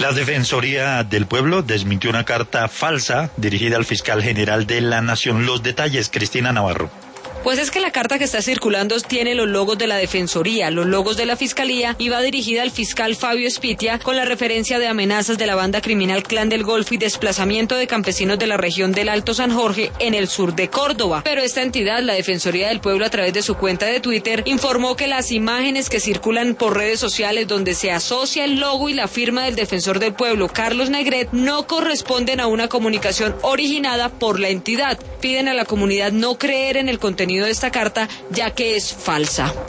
La Defensoría del Pueblo desmintió una carta falsa dirigida al fiscal general de la Nación. Los detalles, Cristina Navarro. Pues es que la carta que está circulando tiene los logos de la Defensoría, los logos de la Fiscalía y va dirigida al fiscal Fabio Espitia con la referencia de amenazas de la banda criminal Clan del Golfo y desplazamiento de campesinos de la región del Alto San Jorge en el sur de Córdoba. Pero esta entidad, la Defensoría del Pueblo, a través de su cuenta de Twitter, informó que las imágenes que circulan por redes sociales donde se asocia el logo y la firma del Defensor del Pueblo, Carlos Negret, no corresponden a una comunicación originada por la entidad. Piden a la comunidad no creer en el contenido de esta carta, ya que es falsa.